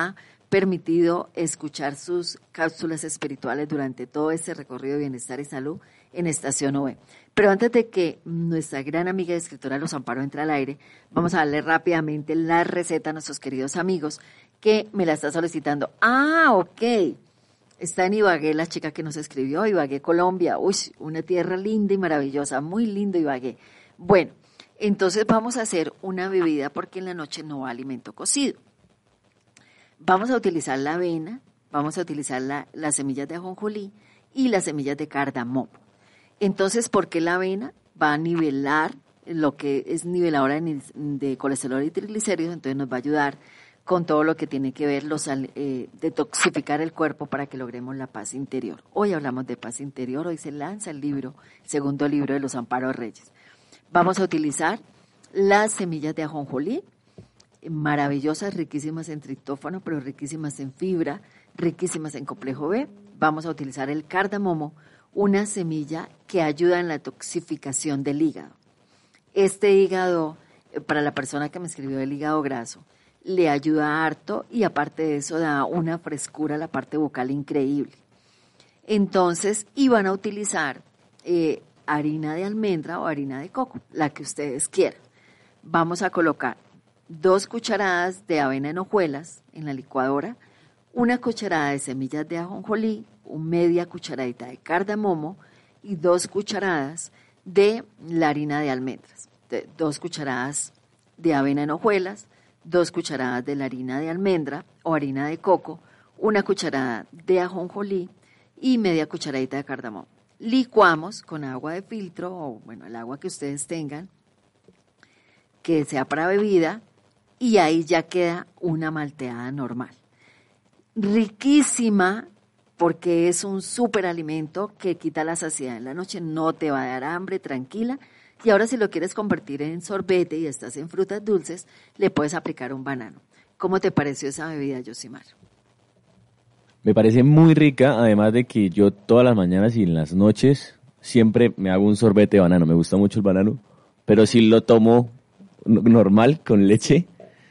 permitido escuchar sus cápsulas espirituales durante todo este recorrido de bienestar y salud en Estación U V. Pero antes de que nuestra gran amiga y escritora Luz Amparo entre al aire, vamos a darle rápidamente la receta a nuestros queridos amigos que me la está solicitando. Ah, ok. Está en Ibagué la chica que nos escribió, Ibagué, Colombia. Uy, una tierra linda y maravillosa, muy lindo Ibagué. Bueno, entonces vamos a hacer una bebida porque en la noche no va alimento cocido. Vamos a utilizar la avena, vamos a utilizar la, las semillas de ajonjolí y las semillas de cardamomo. Entonces, ¿por qué la avena? Va a nivelar lo que es niveladora de, de colesterol y triglicéridos, entonces nos va a ayudar con todo lo que tiene que ver los eh, detoxificar el cuerpo para que logremos la paz interior. Hoy hablamos de paz interior, hoy se lanza el libro, el segundo libro de Luz Amparo Reyes. Vamos a utilizar las semillas de ajonjolí, maravillosas, riquísimas en triptófano, pero riquísimas en fibra, riquísimas en complejo B. Vamos a utilizar el cardamomo, una semilla que ayuda en la toxificación del hígado. Este hígado, para la persona que me escribió el hígado graso, le ayuda harto y aparte de eso da una frescura a la parte bucal increíble. Entonces, iban a utilizar eh, harina de almendra o harina de coco, la que ustedes quieran. Vamos a colocar dos cucharadas de avena en hojuelas en la licuadora, una cucharada de semillas de ajonjolí, media cucharadita de cardamomo y dos cucharadas de la harina de almendras, de, dos cucharadas de avena en hojuelas, dos cucharadas de la harina de almendra o harina de coco, una cucharada de ajonjolí y media cucharadita de cardamomo. Licuamos con agua de filtro o bueno, el agua que ustedes tengan, que sea para bebida, y ahí ya queda una malteada normal. Riquísima porque es un súper alimento que quita la saciedad en la noche, no te va a dar hambre, tranquila. Y ahora si lo quieres convertir en sorbete y estás en frutas dulces, le puedes aplicar un banano. ¿Cómo te pareció esa bebida, Yosimar? Me parece muy rica, además de que yo todas las mañanas y en las noches siempre me hago un sorbete de banano. Me gusta mucho el banano, pero sí lo tomo normal, con leche.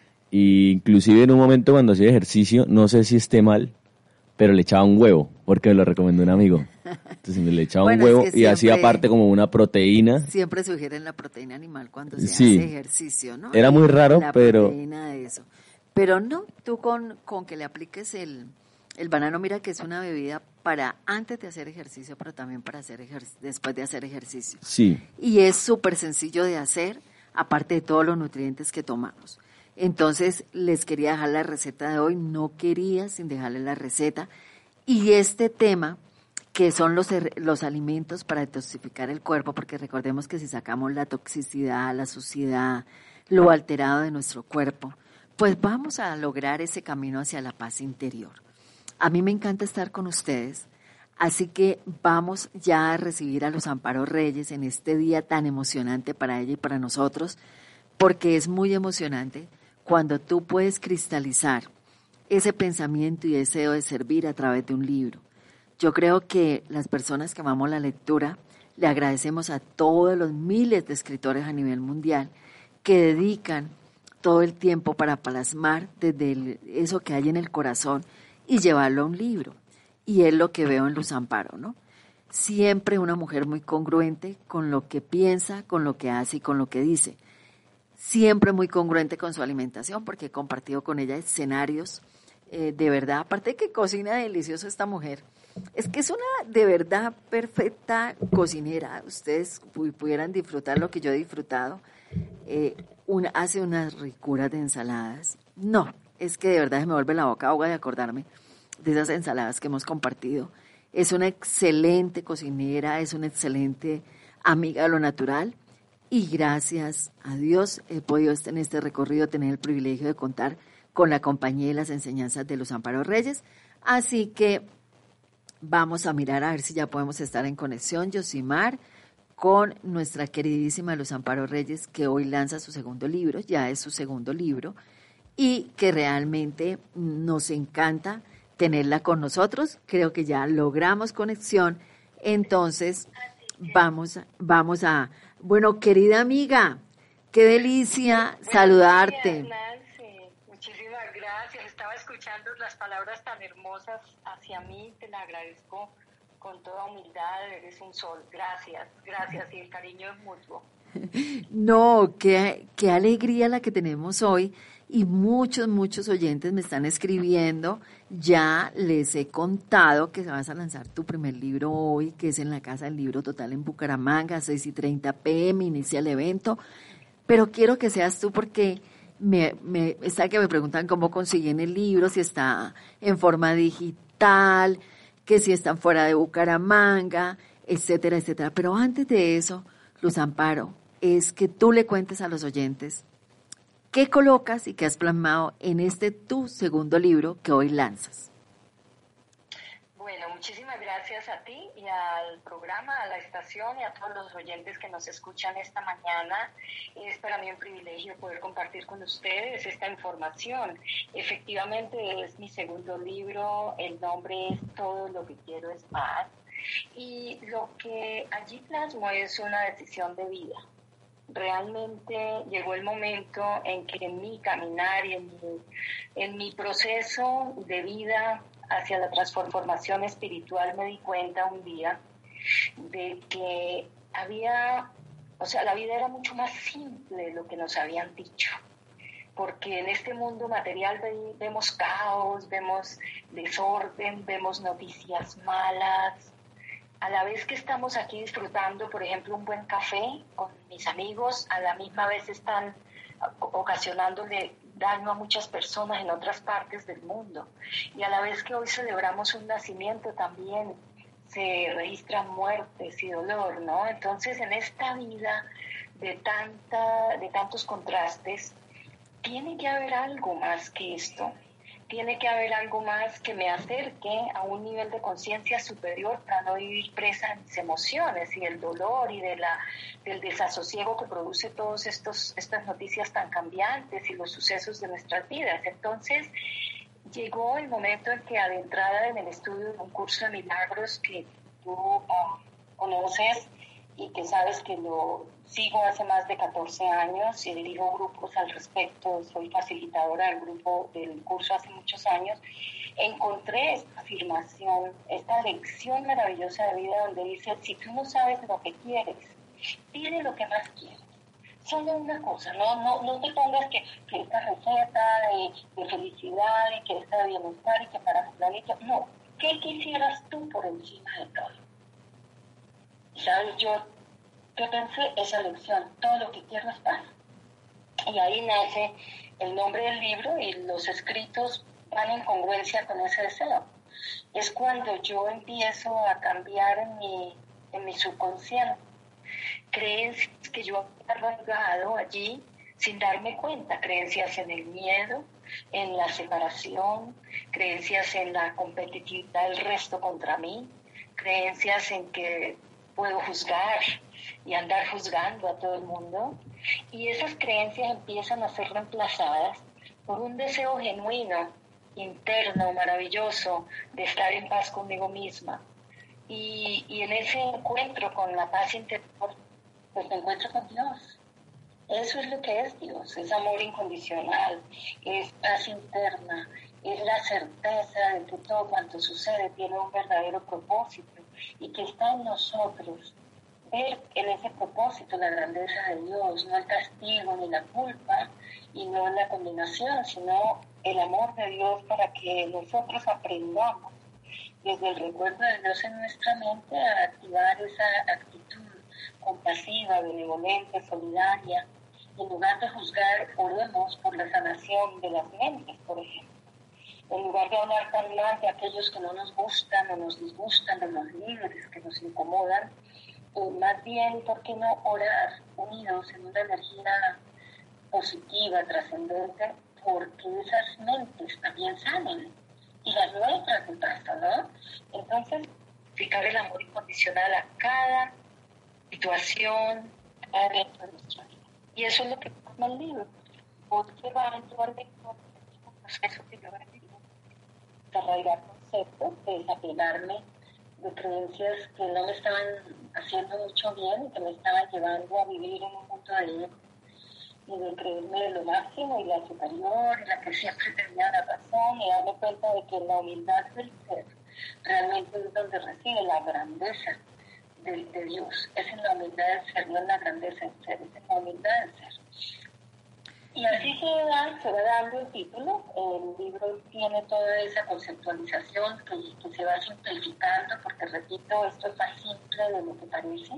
Y inclusive en un momento cuando hacía ejercicio, no sé si esté mal, pero le echaba un huevo, porque me lo recomendó un amigo. Entonces me le echaba bueno, un huevo es que y siempre, hacía parte como una proteína. Siempre sugieren la proteína animal cuando se sí. hace ejercicio, ¿no? Era muy raro, la pero... proteína de eso. Pero no, tú con, con que le apliques el, el banano, mira que es una bebida para antes de hacer ejercicio, pero también para hacer ejercicio, después de hacer ejercicio. Sí. Y es súper sencillo de hacer, aparte de todos los nutrientes que tomamos. Entonces, les quería dejar la receta de hoy, no quería sin dejarles la receta. Y este tema, que son los, los alimentos para detoxificar el cuerpo, porque recordemos que si sacamos la toxicidad, la suciedad, lo alterado de nuestro cuerpo, pues vamos a lograr ese camino hacia la paz interior. A mí me encanta estar con ustedes, así que vamos ya a recibir a Luz Amparo Reyes en este día tan emocionante para ella y para nosotros, porque es muy emocionante cuando tú puedes cristalizar ese pensamiento y deseo de servir a través de un libro. Yo creo que las personas que amamos la lectura le agradecemos a todos los miles de escritores a nivel mundial que dedican todo el tiempo para plasmar desde el, eso que hay en el corazón y llevarlo a un libro. Y es lo que veo en Luz Amparo, ¿no? Siempre una mujer muy congruente con lo que piensa, con lo que hace y con lo que dice. Siempre muy congruente con su alimentación, porque he compartido con ella escenarios eh, de verdad, aparte de que cocina delicioso esta mujer, es que es una de verdad perfecta cocinera. Ustedes pudieran disfrutar lo que yo he disfrutado. Eh, una, hace unas ricuras de ensaladas. No, es que de verdad se me vuelve la boca agua de acordarme de esas ensaladas que hemos compartido. Es una excelente cocinera, es una excelente amiga de lo natural. Y gracias a Dios he podido en este recorrido tener el privilegio de contar con la compañía y las enseñanzas de Luz Amparo Reyes. Así que vamos a mirar a ver si ya podemos estar en conexión, Yosimar, con nuestra queridísima Luz Amparo Reyes, que hoy lanza su segundo libro, ya es su segundo libro, y que realmente nos encanta tenerla con nosotros. Creo que ya logramos conexión, entonces vamos, vamos a... Bueno, querida amiga, qué delicia saludarte. Nancy, muchísimas gracias. Estaba escuchando escuchando las palabras tan hermosas hacia mí, te las agradezco con toda humildad, eres un sol, gracias, gracias, y el cariño es mutuo. No, qué, qué alegría la que tenemos hoy, y muchos, muchos oyentes me están escribiendo. Ya les he contado que vas a lanzar tu primer libro hoy, que es en la Casa del Libro Total en Bucaramanga, seis y treinta pe eme, inicia el evento, pero quiero que seas tú porque me, me está que me preguntan cómo consiguen el libro, si está en forma digital, que si están fuera de Bucaramanga, etcétera, etcétera. Pero antes de eso, Luz Amparo, es que tú le cuentes a los oyentes qué colocas y qué has plasmado en este tu segundo libro que hoy lanzas. Bueno, muchísimas gracias a ti y al programa, a la estación y a todos los oyentes que nos escuchan esta mañana. Es para mí un privilegio poder compartir con ustedes esta información. Efectivamente es mi segundo libro, el nombre es Todo lo que quiero es paz, y lo que allí plasmo es una decisión de vida. Realmente llegó el momento en que en mi caminar y en mi, en mi proceso de vida hacia la transformación espiritual me di cuenta un día de que había, o sea, la vida era mucho más simple de lo que nos habían dicho. Porque en este mundo material vemos caos, vemos desorden, vemos noticias malas. A la vez que estamos aquí disfrutando, por ejemplo, un buen café con mis amigos, a la misma vez están ocasionándole daño a muchas personas en otras partes del mundo. Y a la vez que hoy celebramos un nacimiento, también se registran muertes y dolor, ¿no? Entonces, en esta vida de, tanta, de tantos contrastes, tiene que haber algo más que esto. Tiene que haber algo más que me acerque a un nivel de conciencia superior para no vivir presa en mis emociones y el dolor y de la, del desasosiego que produce todas estas noticias tan cambiantes y los sucesos de nuestras vidas. Entonces, llegó el momento en que adentrada en el estudio de un curso de milagros que tú um, conoces y que sabes que lo sigo hace más de catorce años y dirijo grupos al respecto, soy facilitadora del grupo del curso hace muchos años, encontré esta afirmación, esta lección maravillosa de vida donde dice, si tú no sabes lo que quieres, pide lo que más quieres. Solo una cosa, no, no, no te pongas que, que esta receta de, de felicidad y que esta de bienestar y que para fulanito, no, ¿qué quisieras tú por encima de todo? ¿Sabes? Yo, yo pensé esa lección, todo lo que quiero es paz. Y ahí nace el nombre del libro y los escritos van en congruencia con ese deseo. Es cuando yo empiezo a cambiar en mi, en mi subconsciente creencias que yo he arraigado allí sin darme cuenta, creencias en el miedo, en la separación, creencias en la competitividad del resto contra mí, creencias en que puedo juzgar y andar juzgando a todo el mundo, y esas creencias empiezan a ser reemplazadas por un deseo genuino, interno, maravilloso, de estar en paz conmigo misma. Y, y en ese encuentro con la paz interior, pues me encuentro con Dios. Eso es lo que es Dios, es amor incondicional, es paz interna, es la certeza de que todo cuanto sucede tiene un verdadero propósito y que está en nosotros ver en ese propósito la grandeza de Dios, no el castigo ni la culpa y no la condenación, sino el amor de Dios para que nosotros aprendamos desde el recuerdo de Dios en nuestra mente a activar esa actitud compasiva, benevolente, solidaria. En lugar de juzgar, oremos por la sanación de las mentes, por ejemplo. En lugar de hablar tan mal de aquellos que no nos gustan o nos disgustan, de los líderes que nos incomodan, o más bien, ¿por qué no orar unidos en una energía positiva, trascendente, porque esas mentes también sanen y las nuestras de paso, ¿no? Entonces, fijar el amor incondicional a cada situación, a cada evento de nuestra vida. Y eso es lo que pasa en el libro. Porque va eventualmente un proceso que yo he vivido, de arraigar conceptos, de desapegarme de creencias que no me estaban haciendo mucho bien y que me estaban llevando a vivir en un mundo de ego. y de creerme de lo máximo y la superior, y la que siempre tenía la razón, y darme cuenta de que la humildad del ser realmente es donde reside la grandeza de, de Dios. Es en la humildad del ser, no en la grandeza del ser, es en la humildad del ser. Y así se va, se va dando el título. El libro tiene toda esa conceptualización que, que se va simplificando, porque repito, esto es más simple de lo que parece.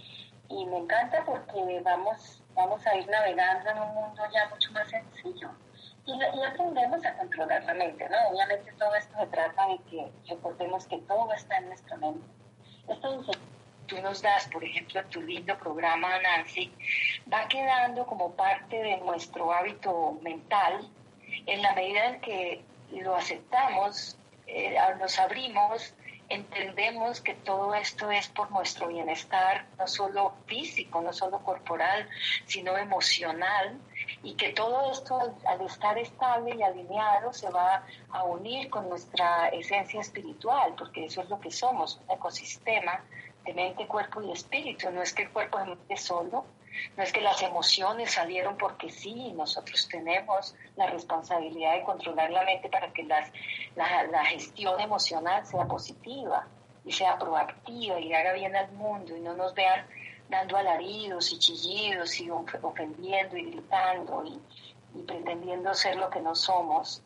Y me encanta porque vamos, vamos a ir navegando en un mundo ya mucho más sencillo. Y, y aprendemos a controlar la mente, ¿no? Obviamente todo esto se trata de que recordemos que todo está en nuestra mente. Esto dice, tú nos das, por ejemplo, tu lindo programa, Nancy, va quedando como parte de nuestro hábito mental en la medida en que lo aceptamos, eh, nos abrimos, entendemos que todo esto es por nuestro bienestar, no solo físico, no solo corporal, sino emocional, y que todo esto al, al estar estable y alineado se va a unir con nuestra esencia espiritual, porque eso es lo que somos, un ecosistema de mente, cuerpo y espíritu. No es que el cuerpo es mente solo, no es que las emociones salieron porque sí, nosotros tenemos la responsabilidad de controlar la mente para que las, la, la gestión emocional sea positiva y sea proactiva y haga bien al mundo y no nos vean dando alaridos y chillidos y ofendiendo y gritando y, y pretendiendo ser lo que no somos.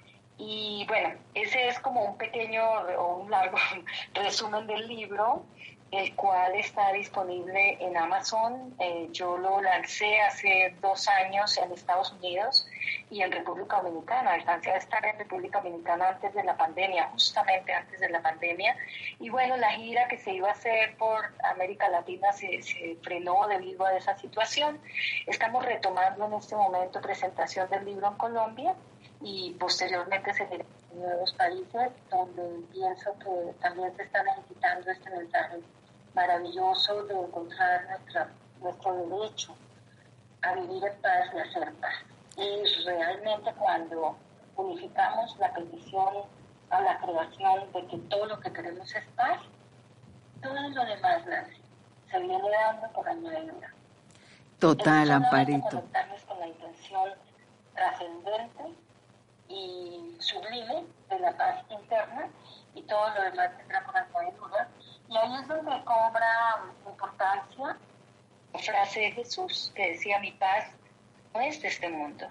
Y bueno, ese es como un pequeño o un largo resumen del libro, el cual está disponible en Amazon. Eh, yo lo lancé hace dos años en Estados Unidos y en República Dominicana. Alcancé a estar en República Dominicana antes de la pandemia, justamente antes de la pandemia. Y bueno, la gira que se iba a hacer por América Latina se, se frenó debido a esa situación. Estamos retomando en este momento presentación del libro en Colombia y posteriormente seguiré en nuevos países donde pienso que también se está necesitando este mensaje maravilloso de encontrar nuestra, nuestro derecho a vivir en paz y hacer paz. Y realmente cuando unificamos la petición a la creación de que todo lo que queremos es paz, todo lo demás, Nancy, se viene dando por añadidura. Total, Amparito. Conectarnos con la intención trascendente y sublime de la paz interna y todo lo demás vendrá por añadidura. Y ahí es donde cobra importancia la frase de Jesús que decía: mi paz no es de este mundo.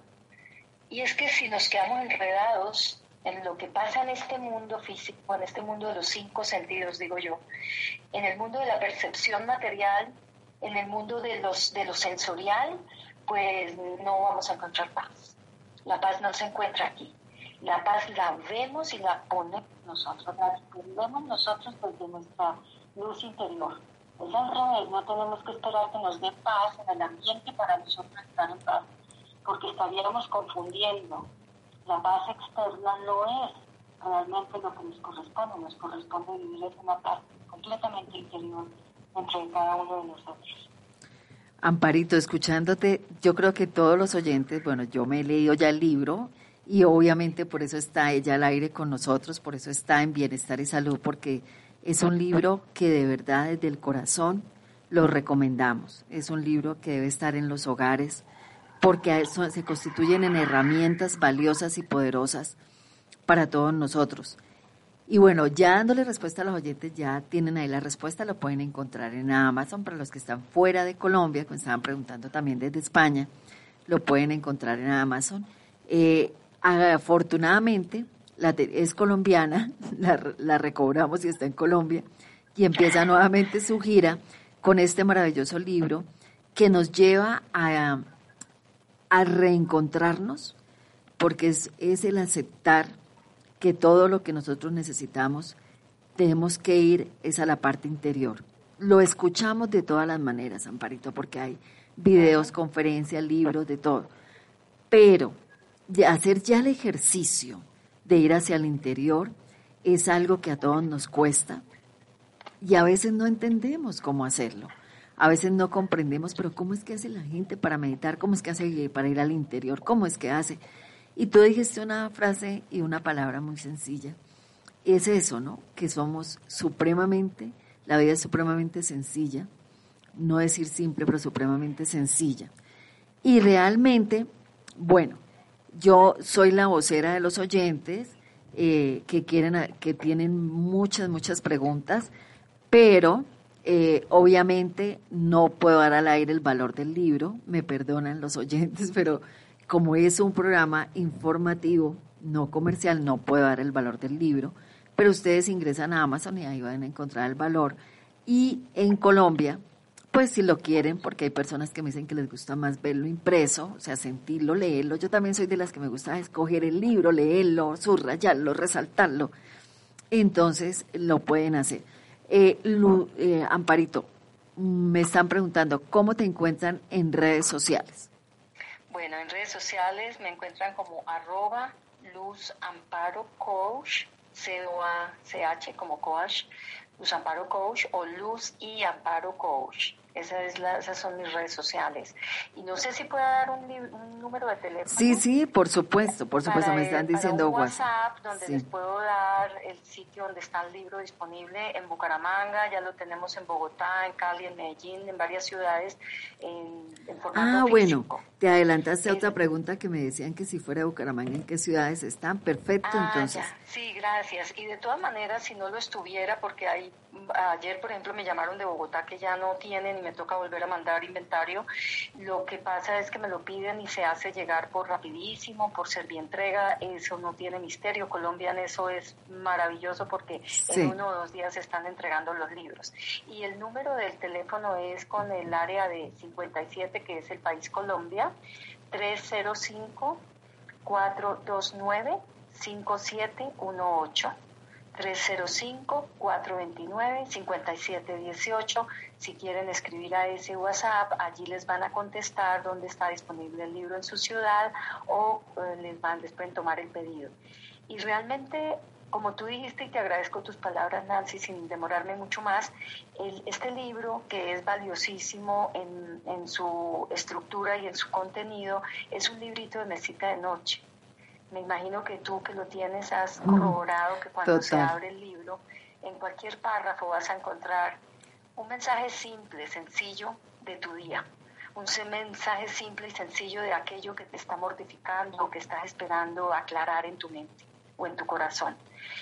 Y es que si nos quedamos enredados en lo que pasa en este mundo físico, en este mundo de los cinco sentidos, digo yo, en el mundo de la percepción material, en el mundo de los de lo sensorial, pues no vamos a encontrar paz. La paz no se encuentra aquí. La paz la vemos y la ponemos nosotros, la descubrimos nosotros desde nuestra luz interior. Es al revés, no tenemos que esperar que nos dé paz en el ambiente para nosotros estar en paz, porque estaríamos confundiendo. La paz externa no es realmente lo que nos corresponde, nos corresponde vivir en una paz completamente interior dentro de cada uno de nosotros. Amparito, escuchándote, yo creo que todos los oyentes, bueno, yo me he leído ya el libro y obviamente por eso está ella al aire con nosotros, por eso está en Bienestar y Salud, porque es un libro que de verdad desde el corazón lo recomendamos. Es un libro que debe estar en los hogares porque eso se constituyen en herramientas valiosas y poderosas para todos nosotros. Y bueno, ya dándole respuesta a los oyentes, ya tienen ahí la respuesta, lo pueden encontrar en Amazon. Para los que están fuera de Colombia, que me estaban preguntando también desde España, lo pueden encontrar en Amazon. Eh, afortunadamente, la te- es colombiana, la, la recobramos y está en Colombia, y empieza nuevamente su gira con este maravilloso libro que nos lleva a, a reencontrarnos, porque es, es el aceptar que todo lo que nosotros necesitamos tenemos que ir es a la parte interior. Lo escuchamos de todas las maneras, Amparito, porque hay videos, conferencias, libros, de todo. Pero de hacer ya el ejercicio de ir hacia el interior es algo que a todos nos cuesta y a veces no entendemos cómo hacerlo. A veces no comprendemos, pero ¿cómo es que hace la gente para meditar? ¿Cómo es que hace para ir al interior? ¿Cómo es que hace? Y tú dijiste una frase y una palabra muy sencilla. Es eso, ¿no? Que somos supremamente, la vida es supremamente sencilla, no decir simple, pero supremamente sencilla. Y realmente, bueno, yo soy la vocera de los oyentes eh, que quieren, que tienen muchas, muchas preguntas, pero eh, obviamente no puedo dar al aire el valor del libro, me perdonan los oyentes, pero como es un programa informativo, no comercial, no puedo dar el valor del libro, pero ustedes ingresan a Amazon y ahí van a encontrar el valor. Y en Colombia, pues si lo quieren, porque hay personas que me dicen que les gusta más verlo impreso, o sea, sentirlo, leerlo. Yo también soy de las que me gusta escoger el libro, leerlo, subrayarlo, resaltarlo. Entonces, lo pueden hacer. Eh, Lu, eh, Amparito, me están preguntando, ¿cómo te encuentran en redes sociales? Bueno, en redes sociales me encuentran como arroba Luz Amparo Coach, C O A C H como coach, Luz Amparo Coach o Luz y Amparo Coach. Esa es la, esas son mis redes sociales. Y no sé si puedo dar un, un número de teléfono. Sí, sí, por supuesto, por supuesto, para me están el, diciendo para un WhatsApp. WhatsApp donde Sí. les puedo dar el sitio donde está el libro disponible en Bucaramanga, ya lo tenemos en Bogotá, en Cali, en Medellín, en varias ciudades, en, en formato Ah, físico. bueno, te adelantaste a otra Es- pregunta que me decían que si fuera Bucaramanga, ¿en qué ciudades están? Perfecto, Ah, entonces. ya. Sí, gracias. Y de todas maneras, si no lo estuviera, porque hay, ayer, por ejemplo, me llamaron de Bogotá que ya no tienen y me toca volver a mandar inventario, lo que pasa es que me lo piden y se hace llegar por rapidísimo, por servientrega, eso no tiene misterio. Colombia en eso es maravilloso porque Sí. en uno o dos días se están entregando los libros. Y el número del teléfono es con el área de cincuenta y siete, que es el país Colombia, tres cero cinco, cuatro dos nueve, cinco siete uno ocho. tres cero cinco, cuatro dos nueve, cinco siete uno ocho. Si quieren escribir a ese WhatsApp, allí les van a contestar dónde está disponible el libro en su ciudad o eh, les van, les pueden tomar el pedido. Y realmente, como tú dijiste, y te agradezco tus palabras, Nancy, sin demorarme mucho más, el, este libro, que es valiosísimo en, en su estructura y en su contenido, es un librito de mesita de noche. Me imagino que tú que lo tienes has corroborado que cuando se Total. abre el libro, en cualquier párrafo vas a encontrar un mensaje simple, sencillo de tu día. Un se- mensaje simple y sencillo de aquello que te está mortificando o que estás esperando aclarar en tu mente o en tu corazón.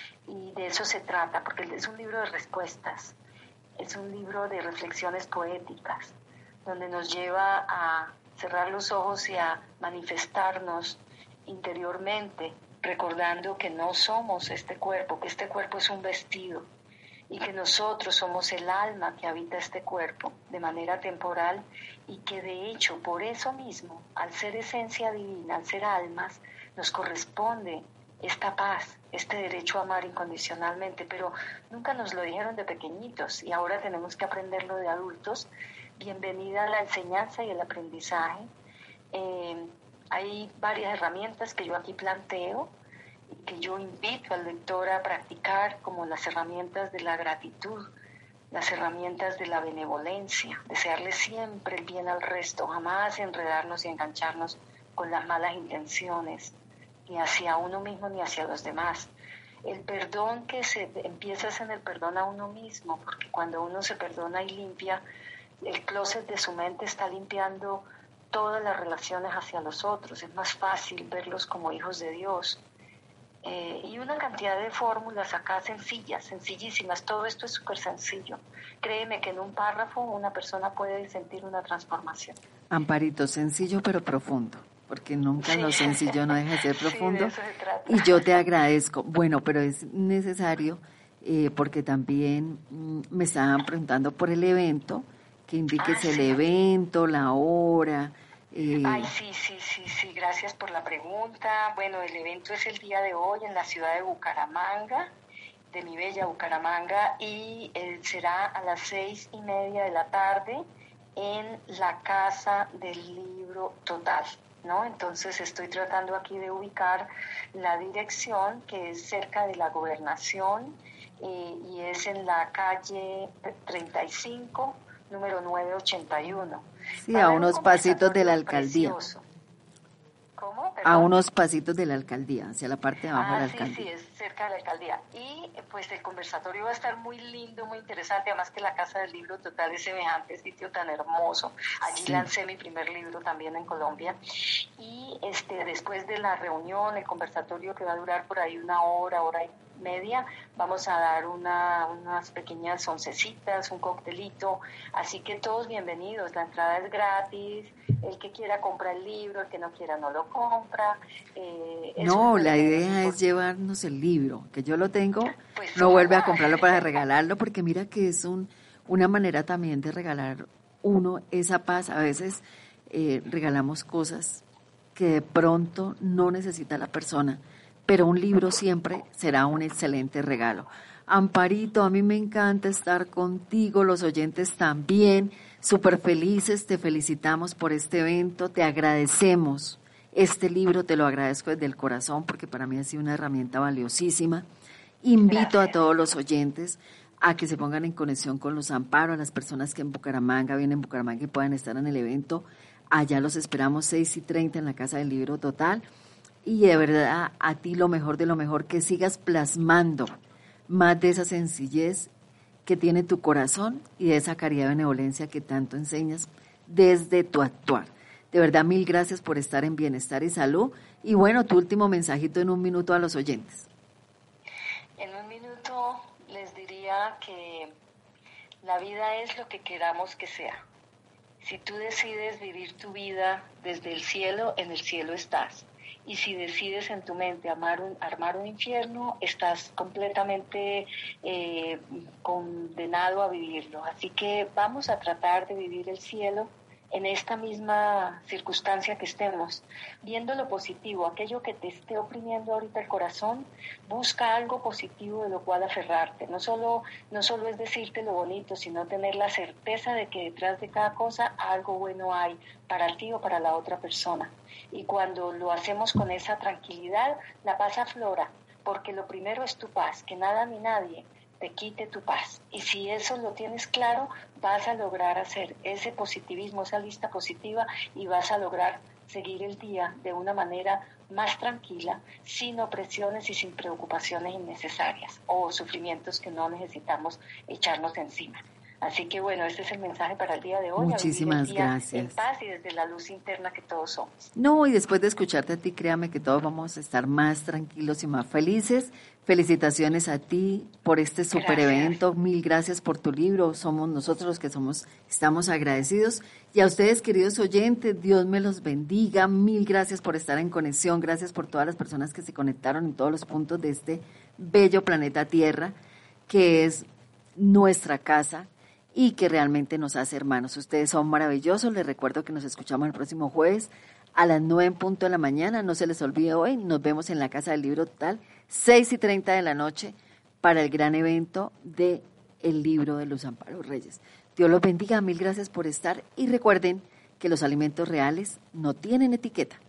Y de eso se trata, porque es un libro de respuestas, es un libro de reflexiones poéticas, donde nos lleva a cerrar los ojos y a manifestarnos interiormente, recordando que no somos este cuerpo, que este cuerpo es un vestido y que nosotros somos el alma que habita este cuerpo de manera temporal y que de hecho por eso mismo, al ser esencia divina, al ser almas, nos corresponde esta paz, este derecho a amar incondicionalmente, pero nunca nos lo dijeron de pequeñitos y ahora tenemos que aprenderlo de adultos. Bienvenida a la enseñanza y el aprendizaje. Eh, Hay varias herramientas que yo aquí planteo y que yo invito al lector a practicar, como las herramientas de la gratitud, las herramientas de la benevolencia, desearle siempre el bien al resto, jamás enredarnos y engancharnos con las malas intenciones, ni hacia uno mismo ni hacia los demás. El perdón que se empieza es en el perdón a uno mismo, porque cuando uno se perdona y limpia, el closet de su mente está limpiando todas las relaciones hacia los otros, es más fácil verlos como hijos de Dios. Eh, y una cantidad de fórmulas acá sencillas, sencillísimas, todo esto es súper sencillo. Créeme que en un párrafo una persona puede sentir una transformación. Amparito, sencillo pero profundo, porque nunca Sí. lo sencillo no deja de ser Sí, de profundo. eso se trata. Y yo te agradezco. Bueno, pero es necesario, eh, porque también mm, me estaban preguntando por el evento, que indiques Ah, el sí. evento, la hora. Eh, Ay, sí, sí, sí, sí, gracias por la pregunta. Bueno, el evento es el día de hoy en la ciudad de Bucaramanga, de mi bella Bucaramanga, y eh, será a las seis y media de la tarde en la Casa del Libro Total, ¿no? Entonces estoy tratando aquí de ubicar la dirección, que es cerca de la Gobernación, eh, y es en la calle treinta y cinco, número novecientos ochenta y uno. sí, Va a haber un unos pasitos de la conversatorio alcaldía. precioso. ¿Cómo? A A unos pasitos de la alcaldía, hacia la parte de abajo ah, de la sí, alcaldía. Sí, es cerca de la alcaldía. Y pues el conversatorio va a estar muy lindo, muy interesante, además que la Casa del Libro Total es semejante sitio tan hermoso. Allí sí. Lancé mi primer libro también en Colombia. Y este después de la reunión, el conversatorio que va a durar por ahí una hora, hora y media, vamos a dar una, unas pequeñas oncecitas, un coctelito, así que todos bienvenidos, la entrada es gratis, el que quiera compra el libro, el que no quiera no lo compra. Eh, no, la idea es llevarnos el libro, que yo lo tengo, pues no vuelve a comprarlo para regalarlo, porque mira que es un una manera también de regalar uno esa paz. A veces eh, regalamos cosas que de pronto no necesita la persona, pero un libro siempre será un excelente regalo. Amparito, a mí me encanta estar contigo, los oyentes también, súper felices, te felicitamos por este evento, te agradecemos. Este libro te lo agradezco desde el corazón porque para mí ha sido una herramienta valiosísima. Invito Gracias. a todos los oyentes a que se pongan en conexión con Luz Amparo, a las personas que en Bucaramanga, vienen en Bucaramanga y puedan estar en el evento. Allá los esperamos seis y treinta en la Casa del Libro Total. Y de verdad, a ti lo mejor de lo mejor, que sigas plasmando más de esa sencillez que tiene tu corazón y de esa caridad y benevolencia que tanto enseñas desde tu actuar. De verdad, mil gracias por estar en Bienestar y Salud. Y bueno, tu último mensajito en un minuto a los oyentes. En un minuto les diría que la vida es lo que queramos que sea. Si tú decides vivir tu vida desde el cielo, en el cielo estás. Y si decides en tu mente armar un, armar un infierno, estás completamente eh, condenado a vivirlo. Así que vamos a tratar de vivir el cielo en esta misma circunstancia que estemos, viendo lo positivo, aquello que te esté oprimiendo ahorita el corazón, busca algo positivo de lo cual aferrarte. No solo, no solo es decirte lo bonito, sino tener la certeza de que detrás de cada cosa algo bueno hay para ti o para la otra persona. Y cuando lo hacemos con esa tranquilidad, la paz aflora, porque lo primero es tu paz, que nada ni nadie te quite tu paz. Y si eso lo tienes claro, vas a lograr hacer ese positivismo, esa lista positiva, y vas a lograr seguir el día de una manera más tranquila, sin opresiones y sin preocupaciones innecesarias o sufrimientos que no necesitamos echarnos encima. Así que bueno, este es el mensaje para el día de hoy. Muchísimas gracias. En paz y desde la luz interna que todos somos. No, y después de escucharte a ti, créame que todos vamos a estar más tranquilos y más felices. Felicitaciones a ti por este super evento. Mil gracias por tu libro. Somos nosotros los que somos, estamos agradecidos. Y a ustedes, queridos oyentes, Dios me los bendiga. Mil gracias por estar en conexión. Gracias por todas las personas que se conectaron en todos los puntos de este bello planeta Tierra, que es nuestra casa y que realmente nos hace hermanos. Ustedes son maravillosos. Les recuerdo que nos escuchamos el próximo jueves a las nueve en punto de la mañana. No se les olvide hoy. Nos vemos en la Casa del Libro Total, seis y treinta de la noche, para el gran evento de el libro de Luz Amparo Reyes. Dios los bendiga. Mil gracias por estar. Y recuerden que los alimentos reales no tienen etiqueta.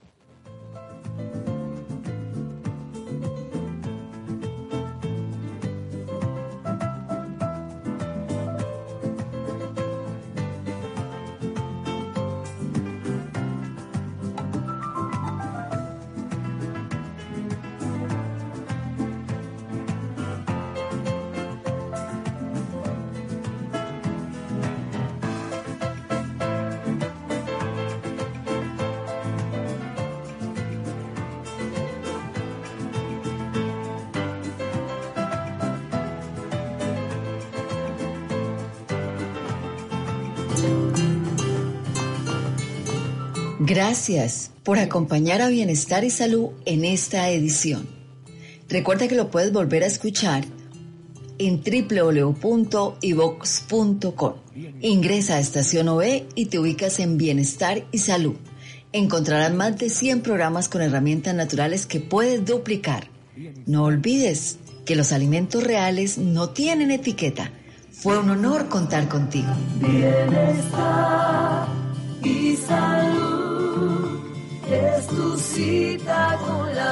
Gracias por acompañar a Bienestar y Salud en esta edición. Recuerda que lo puedes volver a escuchar en doble u doble u doble u punto i vox punto com. Ingresa a Estación O V y te ubicas en Bienestar y Salud. Encontrarás más de cien programas con herramientas naturales que puedes duplicar. No olvides que los alimentos reales no tienen etiqueta. Fue un honor contar contigo. Bienestar y salud es tu cita con la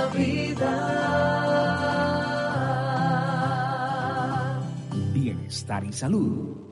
vida. Bienestar y salud.